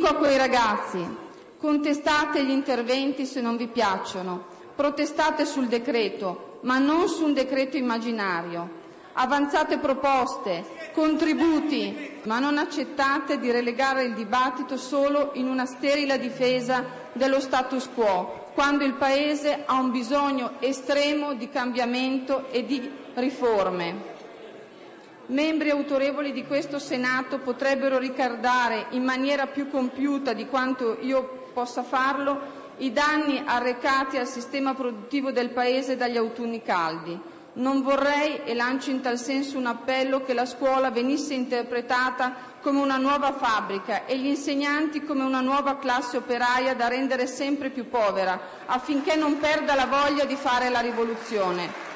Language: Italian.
a quei ragazzi: contestate gli interventi se non vi piacciono, protestate sul decreto, ma non su un decreto immaginario. Avanzate proposte, contributi, ma non accettate di relegare il dibattito solo in una sterile difesa dello status quo, quando il Paese ha un bisogno estremo di cambiamento e di riforme. Membri autorevoli di questo Senato potrebbero ricordare in maniera più compiuta di quanto io possa farlo i danni arrecati al sistema produttivo del Paese dagli autunni caldi. Non vorrei, e lancio in tal senso un appello, che la scuola venisse interpretata come una nuova fabbrica e gli insegnanti come una nuova classe operaia da rendere sempre più povera, affinché non perda la voglia di fare la rivoluzione.